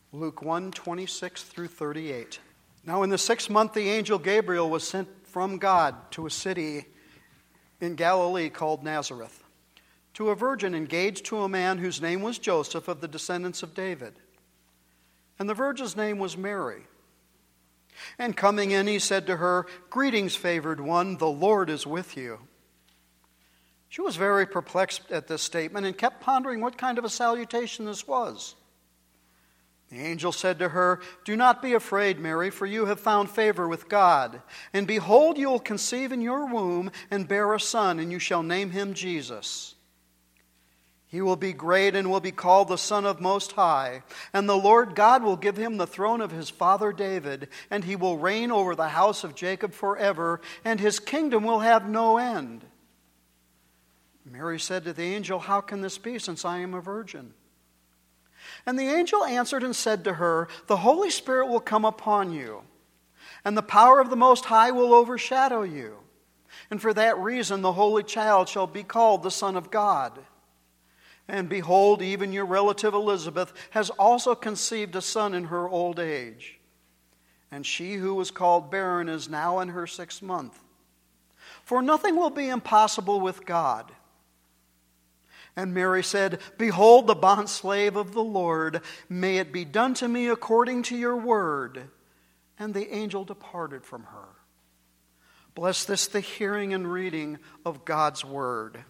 Luke 1:26 through 38. Now in the 6th month the angel Gabriel was sent from God to a city in Galilee called Nazareth, to a virgin engaged to a man whose name was Joseph, of the descendants of David. And the virgin's name was Mary. And coming in, he said to her, "Greetings, favored one, the Lord is with you." She was very perplexed at this statement and kept pondering what kind of a salutation this was. The angel said to her, "Do not be afraid, Mary, for you have found favor with God. And behold, you will conceive in your womb and bear a son, and you shall name him Jesus. He will be great and will be called the Son of Most High. And the Lord God will give him the throne of his father David, and he will reign over the house of Jacob forever, and his kingdom will have no end." Mary said to the angel, "How can this be, since I am a virgin?" And the angel answered and said to her, "The Holy Spirit will come upon you, and the power of the Most High will overshadow you. And for that reason the Holy Child shall be called the Son of God. And behold, even your relative Elizabeth has also conceived a son in her old age. And she who was called barren is now in her 6th month. For nothing will be impossible with God." And Mary said, "Behold, the bondslave of the Lord, may it be done to me according to your word." And the angel departed from her. Bless this, the hearing and reading of God's word.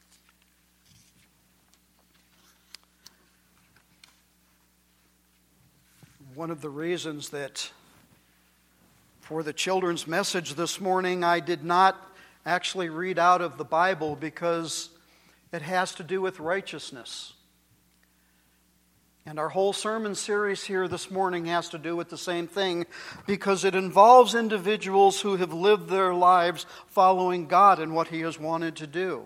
One of the reasons that for the children's message this morning I did not actually read out of the Bible, because it has to do with righteousness. And our whole sermon series here this morning has to do with the same thing, because it involves individuals who have lived their lives following God and what He has wanted to do.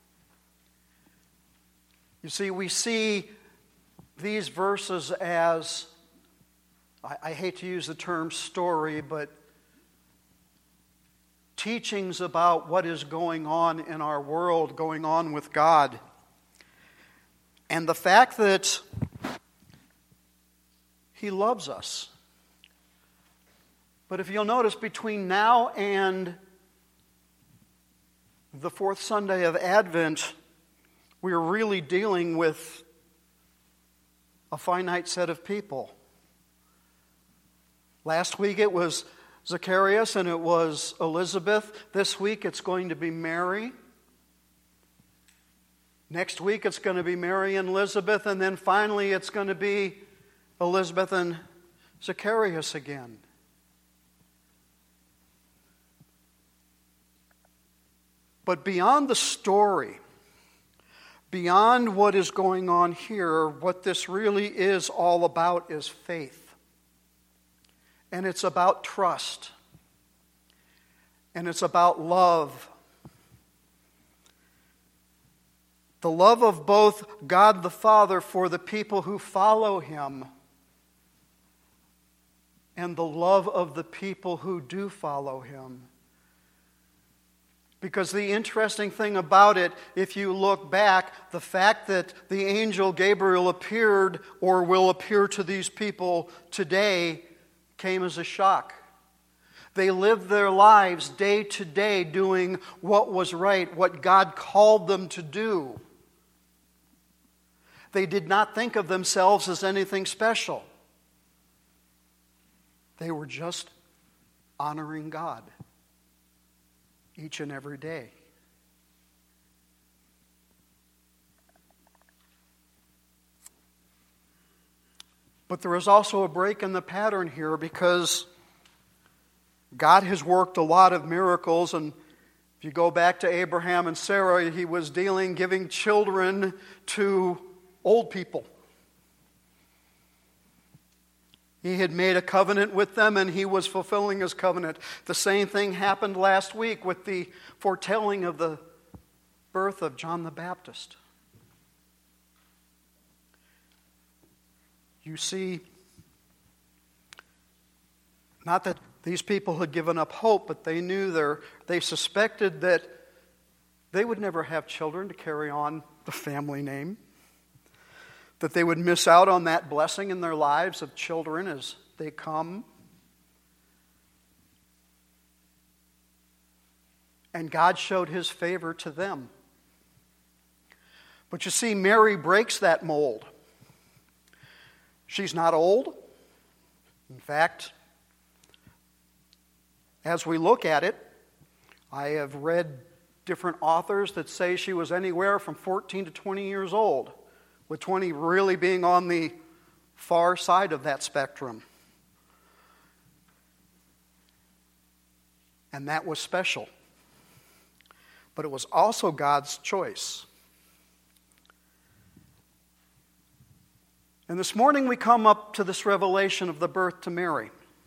You see, we see these verses as, I hate to use the term story, but teachings about what is going on in our world, going on with God. And the fact that He loves us. But if you'll notice, between now and the 4th Sunday of Advent, we're really dealing with a finite set of people. Last week it was Zacharias and it was Elizabeth. This week it's going to be Mary. Next week it's going to be Mary and Elizabeth, and then finally it's going to be Elizabeth and Zacharias again. But beyond the story, beyond what is going on here, what this really is all about is faith. And it's about trust. And it's about love. The love of both God the Father for the people who follow Him, and the love of the people who do follow Him. Because the interesting thing about it, if you look back, the fact that the angel Gabriel appeared or will appear to these people today came as a shock. They lived their lives day to day doing what was right, what God called them to do. They did not think of themselves as anything special. They were just honoring God each and every day. But there is also a break in the pattern here, because God has worked a lot of miracles. And if you go back to Abraham and Sarah, He was giving children to old people. He had made a covenant with them, and He was fulfilling His covenant. The same thing happened last week with the foretelling of the birth of John the Baptist. You see, not that these people had given up hope, but they suspected that they would never have children to carry on the family name. that they would miss out on that blessing in their lives of children as they come. And God showed his favor to them. But you see, Mary breaks that mold. She's not old. In fact, as we look at it, I have read different authors that say she was anywhere from 14 to 20 years old, with 20 really being on the far side of that spectrum. And that was special. But it was also God's choice. And this morning we come up to this revelation of the birth to Mary.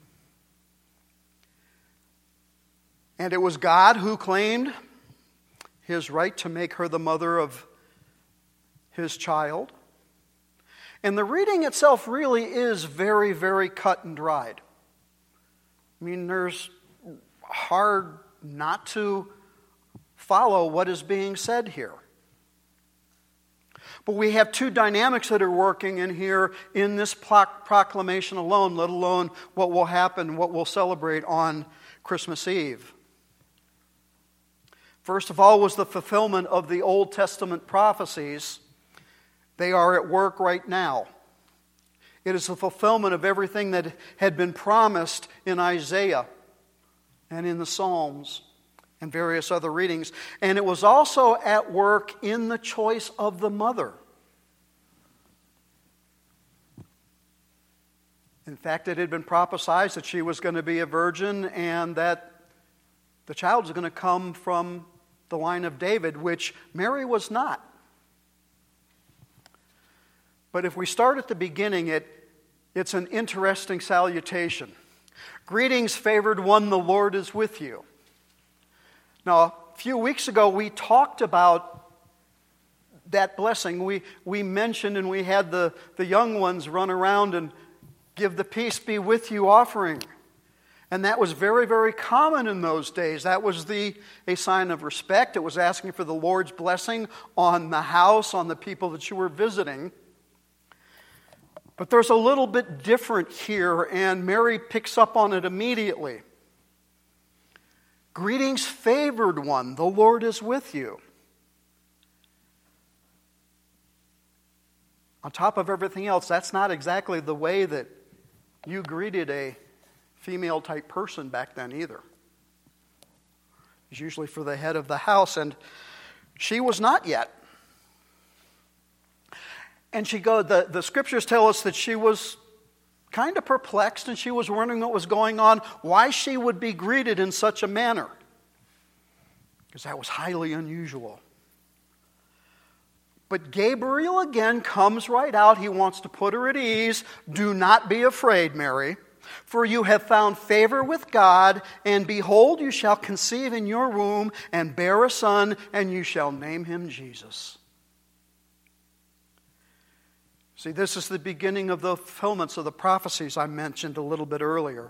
And it was God who claimed his right to make her the mother of his child. And the reading itself really is very, very cut and dried. I mean, there's hard not to follow what is being said here. But we have two dynamics that are working in here in this proclamation alone, let alone what will happen, what we'll celebrate on Christmas Eve. First of all was the fulfillment of the Old Testament prophecies. They are at work right now. It is the fulfillment of everything that had been promised in Isaiah and in the Psalms and various other readings. And it was also at work in the choice of the mother. In fact, it had been prophesied that she was going to be a virgin and that the child was going to come from the line of David, which Mary was not. But if we start at the beginning, it's an interesting salutation. Greetings, favored one, the Lord is with you. Now, a few weeks ago, we talked about that blessing. We mentioned and we had the young ones run around and give the peace be with you offering. And that was very, very common in those days. That was a sign of respect. It was asking for the Lord's blessing on the house, on the people that you were visiting. But there's a little bit different here, and Mary picks up on it immediately. Greetings, favored one, the Lord is with you. On top of everything else, that's not exactly the way that you greeted a female-type person back then either. It was usually for the head of the house, and she was not yet. And the scriptures tell us that she was kind of perplexed, and she was wondering what was going on, why she would be greeted in such a manner. Because that was highly unusual. But Gabriel again comes right out. He wants to put her at ease. Do not be afraid, Mary, for you have found favor with God, and behold, you shall conceive in your womb and bear a son, and you shall name him Jesus. See, this is the beginning of the fulfillments of the prophecies I mentioned a little bit earlier.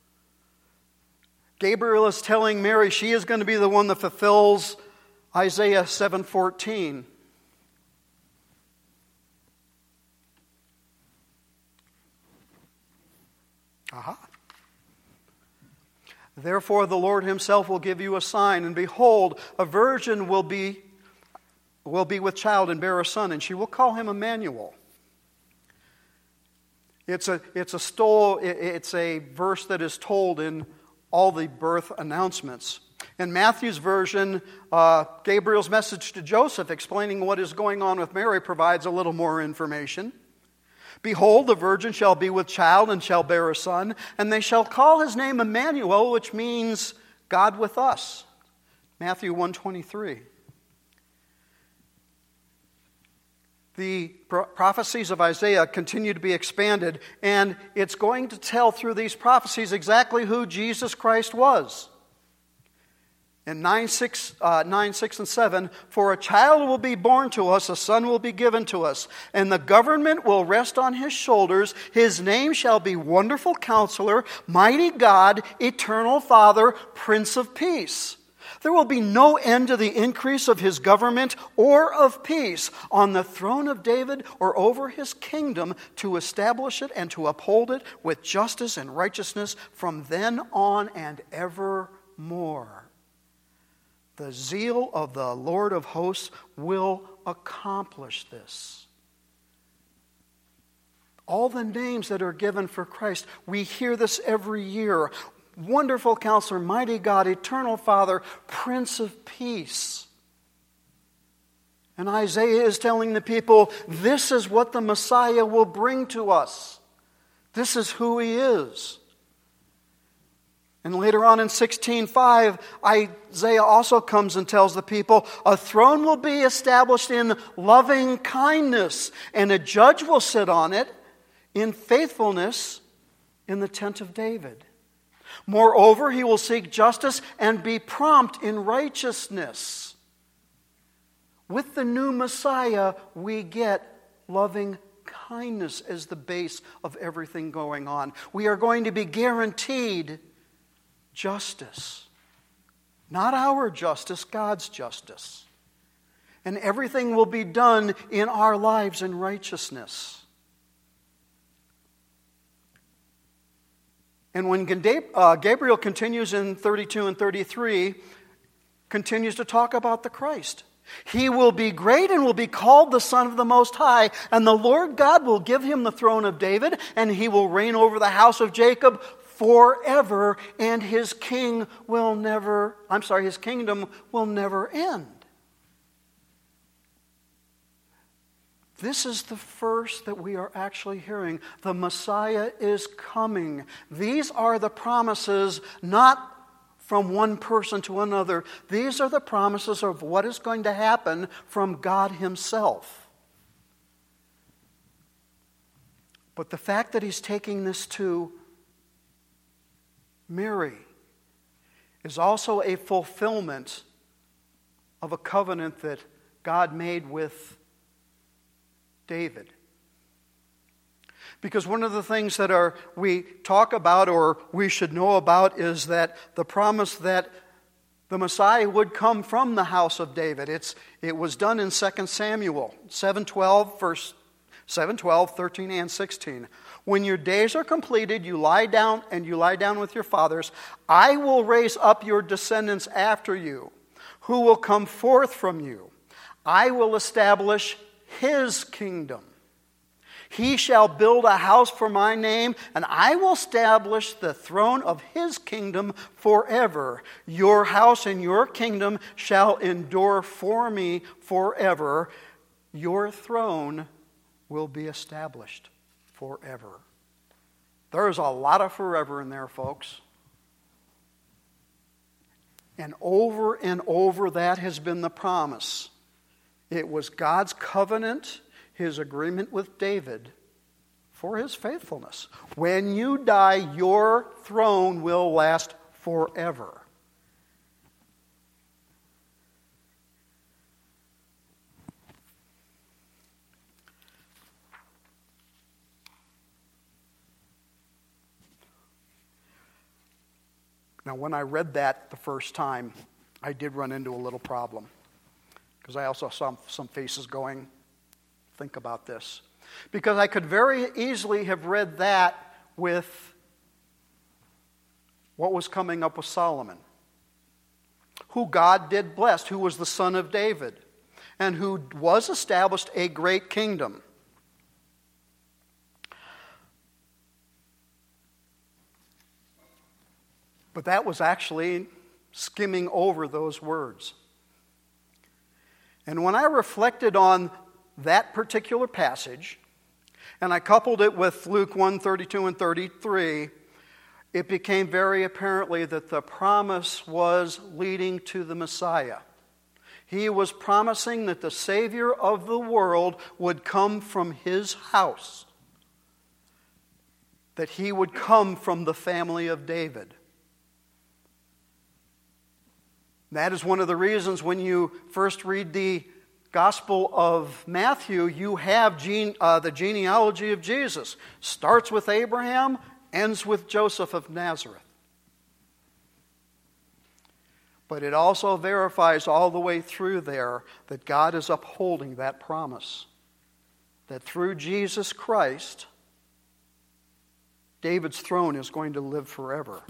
Gabriel is telling Mary she is going to be the one that fulfills Isaiah 7:14. Therefore the Lord himself will give you a sign, and behold, a virgin will be with child and bear a son, and she will call him Emmanuel. It's a verse that is told in all the birth announcements. In Matthew's version, Gabriel's message to Joseph explaining what is going on with Mary provides a little more information. Behold, the virgin shall be with child and shall bear a son, and they shall call his name Emmanuel, which means God with us. Matthew 1:23. The prophecies of Isaiah continue to be expanded, and it's going to tell through these prophecies exactly who Jesus Christ was. In 9:6 and 7, for a child will be born to us, a son will be given to us, and the government will rest on his shoulders. His name shall be Wonderful Counselor, Mighty God, Eternal Father, Prince of Peace. There will be no end to the increase of his government or of peace on the throne of David or over his kingdom, to establish it and to uphold it with justice and righteousness from then on and evermore. The zeal of the Lord of hosts will accomplish this. All the names that are given for Christ, we hear this every year. Wonderful Counselor, Mighty God, Eternal Father, Prince of Peace. And Isaiah is telling the people, this is what the Messiah will bring to us. This is who he is. And later on in 16:5, Isaiah also comes and tells the people, a throne will be established in loving kindness, and a judge will sit on it in faithfulness in the tent of David. Moreover, he will seek justice and be prompt in righteousness. With the new Messiah, we get loving kindness as the base of everything going on. We are going to be guaranteed justice. Not our justice, God's justice. And everything will be done in our lives in righteousness. And when Gabriel continues in 32 and 33, continues to talk about the Christ. He will be great and will be called the Son of the Most High, and the Lord God will give him the throne of David, and he will reign over the house of Jacob forever, and his kingdom will never end. This is the first that we are actually hearing. The Messiah is coming. These are the promises, not from one person to another. These are the promises of what is going to happen from God himself. But the fact that he's taking this to Mary is also a fulfillment of a covenant that God made with David. Because one of the things that we talk about or we should know about is that the promise that the Messiah would come from the house of David. It was done in 2 Samuel 7:12, 13, and 16. When your days are completed, you lie down with your fathers. I will raise up your descendants after you, who will come forth from you. I will establish his kingdom. He shall build a house for my name, and I will establish the throne of his kingdom forever. Your house and your kingdom shall endure for me forever. Your throne will be established forever. There's a lot of forever in there, folks. And over that has been the promise. It was God's covenant, his agreement with David for his faithfulness. When you die, your throne will last forever. Now, when I read that the first time, I did run into a little problem. Because I also saw some faces going, think about this. Because I could very easily have read that with what was coming up with Solomon, who God did bless, who was the son of David, and who was established a great kingdom. But that was actually skimming over those words. And when I reflected on that particular passage, and I coupled it with Luke 1:32 and 33, it became very apparently that the promise was leading to the Messiah. He was promising that the Savior of the world would come from his house, that he would come from the family of David. That is one of the reasons when you first read the Gospel of Matthew, you have the genealogy of Jesus. Starts with Abraham, ends with Joseph of Nazareth. But it also verifies all the way through there that God is upholding that promise. That through Jesus Christ, David's throne is going to live forever.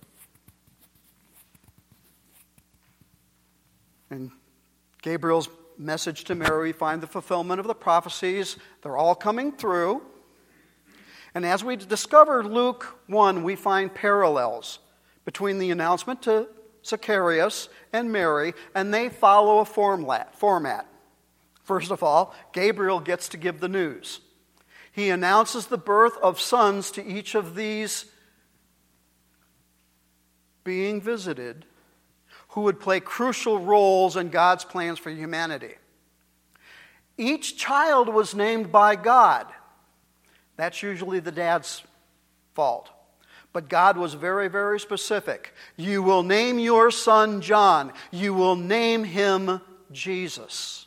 In Gabriel's message to Mary, we find the fulfillment of the prophecies. They're all coming through. And as we discover Luke 1, we find parallels between the announcement to Zacharias and Mary, and they follow a format. First of all, Gabriel gets to give the news. He announces the birth of sons to each of these being visited who would play crucial roles in God's plans for humanity. Each child was named by God. That's usually the dad's fault. But God was very, very specific. You will name your son John. You will name him Jesus.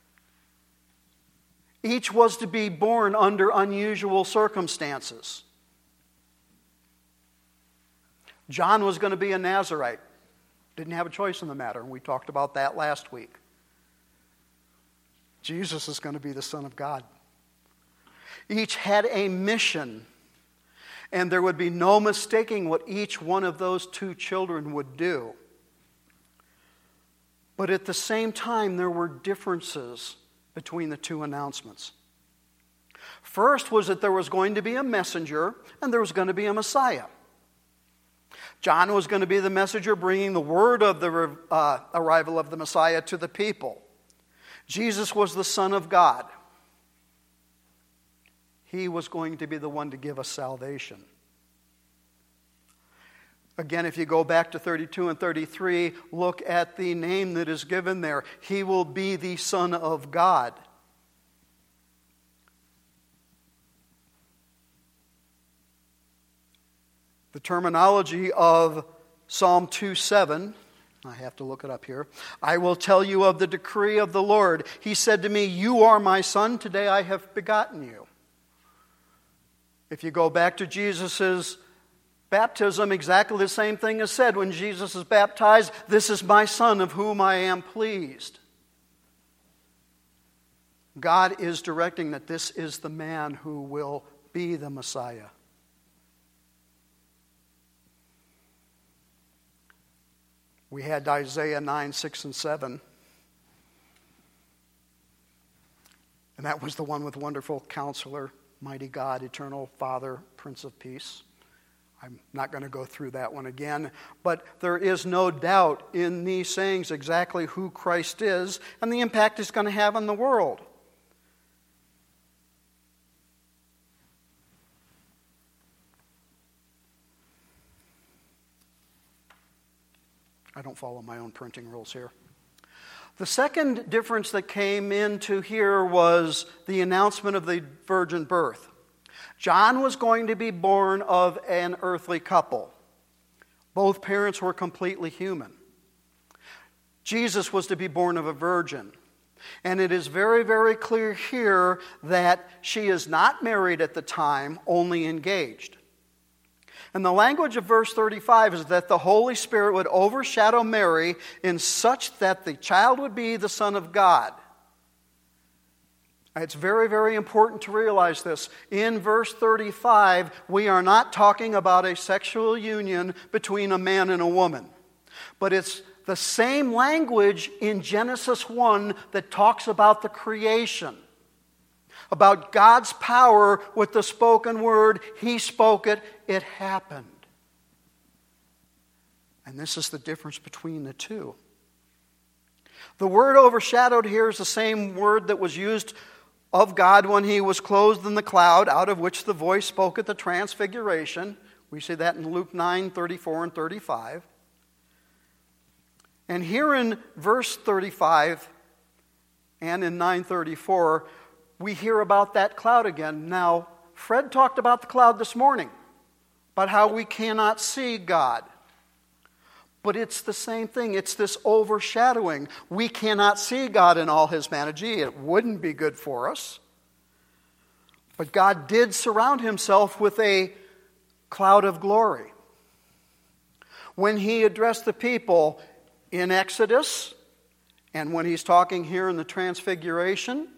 Each was to be born under unusual circumstances. John was going to be a Nazirite. Didn't have a choice in the matter, and we talked about that last week. Jesus is going to be the Son of God. Each had a mission. And there would be no mistaking what each one of those two children would do. But at the same time, there were differences between the two announcements. First was that there was going to be a messenger and there was going to be a Messiah. John was going to be the messenger bringing the word of the arrival of the Messiah to the people. Jesus was the Son of God. He was going to be the one to give us salvation. Again, if you go back to 32 and 33, look at the name that is given there. He will be the Son of God. The terminology of Psalm 2:7, I have to look it up here. I will tell you of the decree of the Lord. He said to me, you are my son, today I have begotten you. If you go back to Jesus' baptism, exactly the same thing is said when Jesus is baptized. This is my son of whom I am pleased. God is directing that this is the man who will be the Messiah. We had Isaiah 9, 6, and 7. And that was the one with wonderful counselor, mighty God, eternal Father, Prince of Peace. I'm not going to go through that one again. But there is no doubt in these sayings exactly who Christ is and the impact he's going to have on the world. I don't follow my own printing rules here. The second difference that came into here was the announcement of the virgin birth. John was going to be born of an earthly couple. Both parents were completely human. Jesus was to be born of a virgin. And it is very, very clear here that she is not married at the time, only engaged. And the language of verse 35 is that the Holy Spirit would overshadow Mary in such that the child would be the Son of God. It's very, very important to realize this. In verse 35, we are not talking about a sexual union between a man and a woman. But it's the same language in Genesis 1 that talks about the creation. About God's power with the spoken word. He spoke it, it happened. And this is the difference between the two. The word overshadowed here is the same word that was used of God when he was clothed in the cloud, out of which the voice spoke at the transfiguration. We see that in Luke 9, 34 and 35. And here in verse 35 and in 9:34, we hear about that cloud again. Now, Fred talked about the cloud this morning, about how we cannot see God. But it's the same thing. It's this overshadowing. We cannot see God in all his majesty. It wouldn't be good for us. But God did surround himself with a cloud of glory. When he addressed the people, in Exodus, and when he's talking here in the Transfiguration,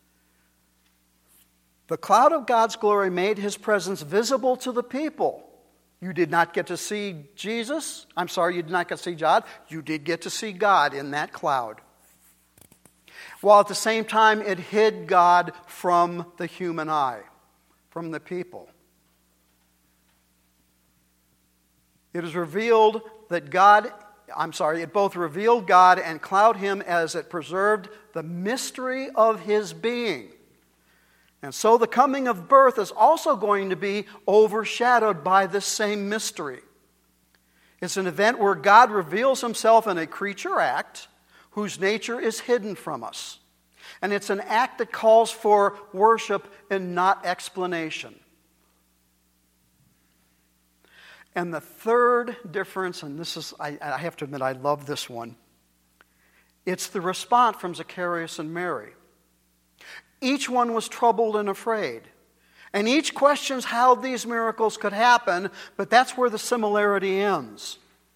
the cloud of God's glory made his presence visible to the people. You did not get to see Jesus. I'm sorry, you did not get to see God. You did get to see God in that cloud. While at the same time it hid God from the human eye, from the people. It is revealed that it both revealed God and clouded him as it preserved the mystery of his being. And so the coming of birth is also going to be overshadowed by this same mystery. It's an event where God reveals himself in a creature act whose nature is hidden from us. And it's an act that calls for worship and not explanation. And the third difference, and this is, I have to admit, I love this one. It's the response from Zacharias and Mary. Each one was troubled and afraid. And each questions how these miracles could happen, but that's where the similarity ends.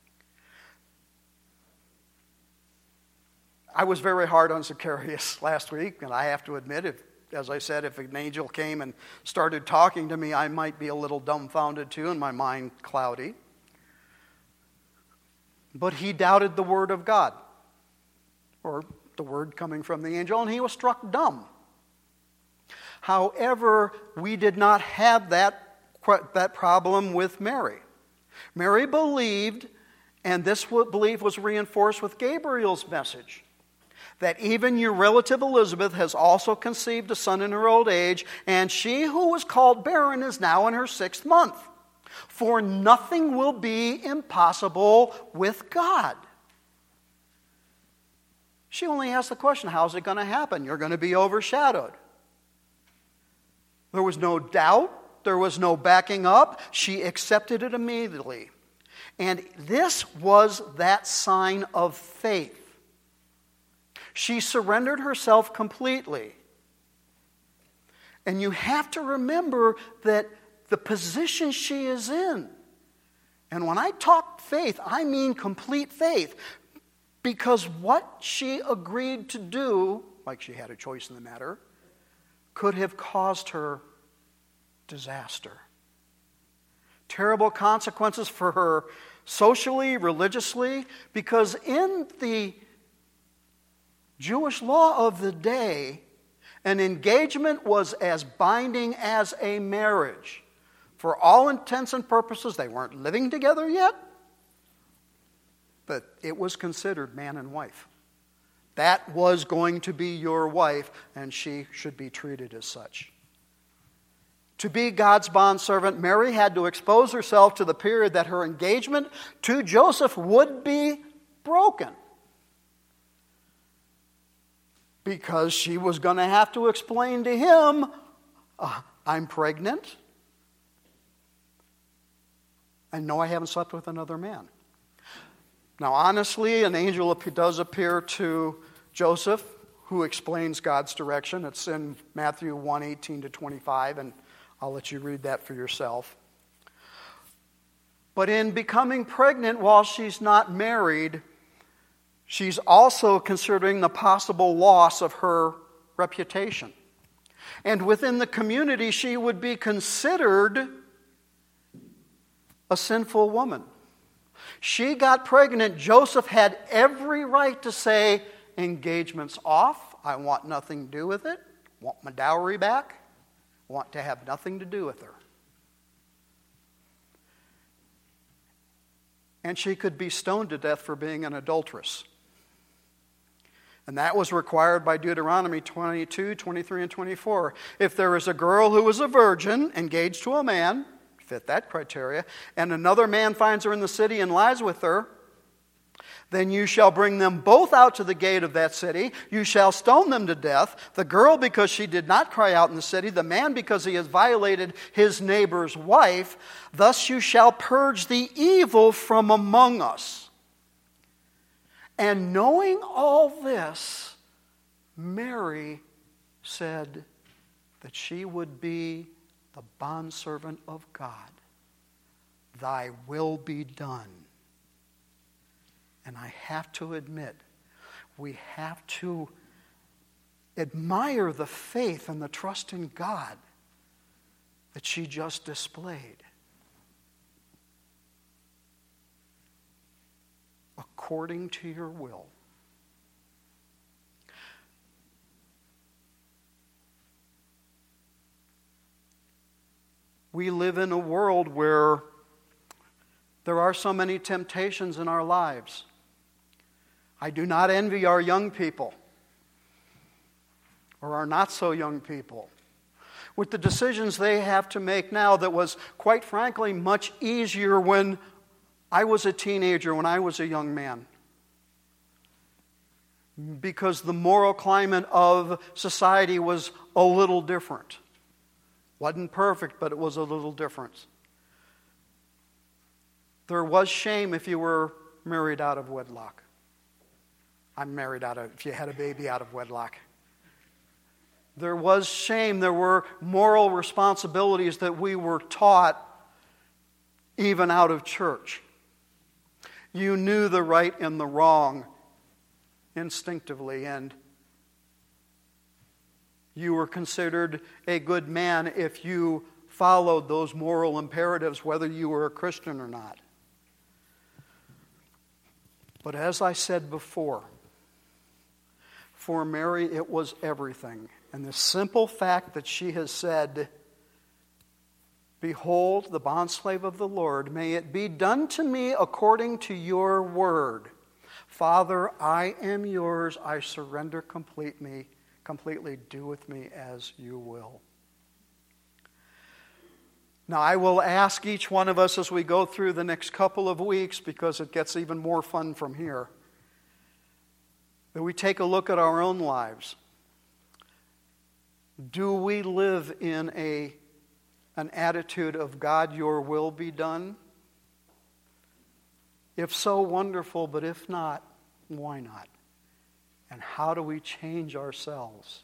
I was very hard on Zacharias last week, and I have to admit, as I said, if an angel came and started talking to me, I might be a little dumbfounded too, and my mind cloudy. But he doubted the word of God, or the word coming from the angel, and he was struck dumb. However, we did not have that problem with Mary. Mary believed, and this belief was reinforced with Gabriel's message, that even your relative Elizabeth has also conceived a son in her old age, and she who was called barren is now in her 6th month. For nothing will be impossible with God. She only asked the question, how's it going to happen? You're going to be overshadowed. There was no doubt. There was no backing up. She accepted it immediately. And this was that sign of faith. She surrendered herself completely. And you have to remember that the position she is in, and when I talk faith, I mean complete faith, because what she agreed to do, like she had a choice in the matter, could have caused her disaster. Terrible consequences for her socially, religiously, because in the Jewish law of the day, an engagement was as binding as a marriage. For all intents and purposes, they weren't living together yet, but it was considered man and wife. That was going to be your wife, and she should be treated as such. To be God's bondservant, Mary had to expose herself to the period that her engagement to Joseph would be broken. Because she was going to have to explain to him, I'm pregnant, and no, I haven't slept with another man. Now, honestly, an angel does appear to Joseph, who explains God's direction. It's in Matthew 1:18-25, and I'll let you read that for yourself. But in becoming pregnant while she's not married, she's also considering the possible loss of her reputation. And within the community, she would be considered a sinful woman. She got pregnant. Joseph had every right to say, engagement's off. I want nothing to do with it. Want my dowry back. Want to have nothing to do with her. And she could be stoned to death for being an adulteress. And that was required by Deuteronomy 22, 23, and 24. If there is a girl who is a virgin, engaged to a man, fit that criteria, and another man finds her in the city and lies with her, then you shall bring them both out to the gate of that city. You shall stone them to death, the girl because she did not cry out in the city, the man because he has violated his neighbor's wife. Thus you shall purge the evil from among us. And knowing all this, Mary said that she would be the bondservant of God. Thy will be done. And I have to admit, we have to admire the faith and the trust in God that she just displayed. According to your will. We live in a world where there are so many temptations in our lives. I do not envy our young people or our not so young people with the decisions they have to make now that was, quite frankly, much easier when I was a teenager, when I was a young man. Because the moral climate of society was a little different. Wasn't perfect, but it was a little different. There was shame if you were married out of wedlock. I'm married if you had a baby out of wedlock. There was shame. There were moral responsibilities that we were taught even out of church. You knew the right and the wrong instinctively, and you were considered a good man if you followed those moral imperatives, whether you were a Christian or not. But as I said before, for Mary it was everything. And the simple fact that she has said, "Behold, the bondslave of the Lord, may it be done to me according to your word. Father, I am yours, I surrender completely. Do with me as you will." Now, I will ask each one of us as we go through the next couple of weeks, because it gets even more fun from here, that we take a look at our own lives. Do we live in an attitude of, "God, your will be done"? If so, wonderful, but if not, why not? And how do we change ourselves?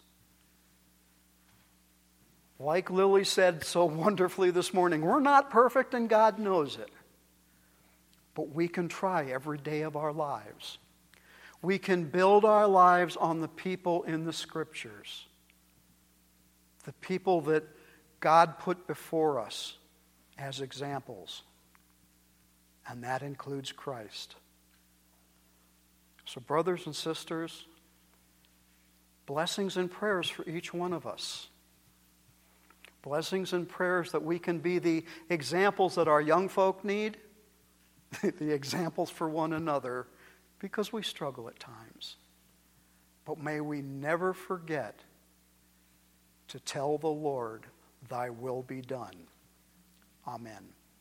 Like Lily said so wonderfully this morning, we're not perfect and God knows it. But we can try every day of our lives. We can build our lives on the people in the Scriptures. The people that God put before us as examples. And that includes Christ. So, brothers and sisters, blessings and prayers for each one of us. Blessings and prayers that we can be the examples that our young folk need, the examples for one another, because we struggle at times. But may we never forget to tell the Lord, "Thy will be done." Amen.